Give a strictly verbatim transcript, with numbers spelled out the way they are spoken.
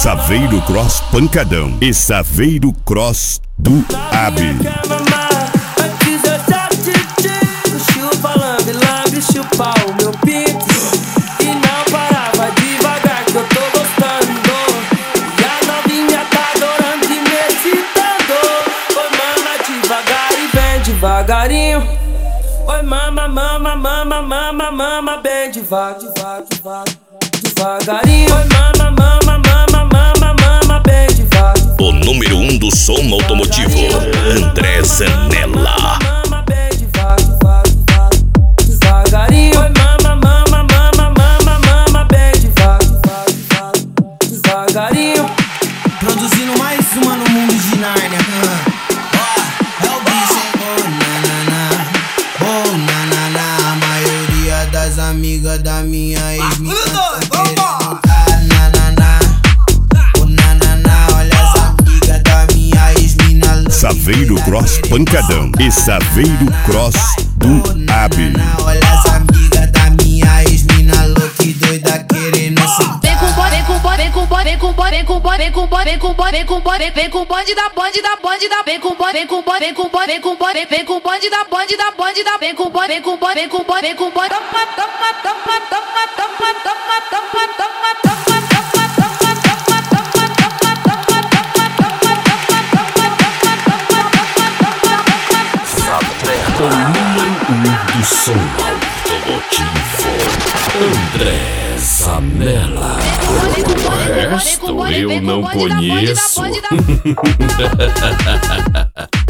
Saveiro Cross Pancadão e Saveiro Cross do Abi. Chupa, lambe, lambe, chupa o meu pinto. E não para, vai devagar que eu tô gostando. E a novinha tá adorando e me excitando. Oi, mama, devagar e vem devagarinho. Oi, mama, mama, mama, mama, mama, bem devagar, devagar, devagar, devagarinho. Oi, mama, mama, mama, mama, mama, bem devagar. O número um do som automotivo, André Zanella. Mama, bem devagar, devagar, devagarinho. Oi, mama, mama, mama, mama, mama, bem devagar, devagar, devagarinho. Produzindo mais uma no mundo de Nárnia. Ó, é o bicho, hein? Oh, na, na, na. Oh, na, na, na. A maioria das amigas da minha ex-mina tão querendo tá, na, na, na. Oh, na, na, na. Olha as amigas da minha ex-mina. Saveiro Cross Pancadão e Saveiro Cross do Abi. Olha as amigas da minha ex-mina louca e doida querendo sentar. Vem com bode, vem com bode, vem com bode, vem com bode, vem com bode, vem com bode, vem com bode, vem com bode, vem com bode da bonde da bonde da, vem com bode, vem com bode, vem com bode, vem com bode, vem com bode da bonde da bonde da, vem com bode, vem com bode, vem com bode, vem com bode. Toma, toma, toma, toma, toma, toma, toma, toma, toma, toma. O número um do som automotivo, André Zanella. O resto eu não conheço.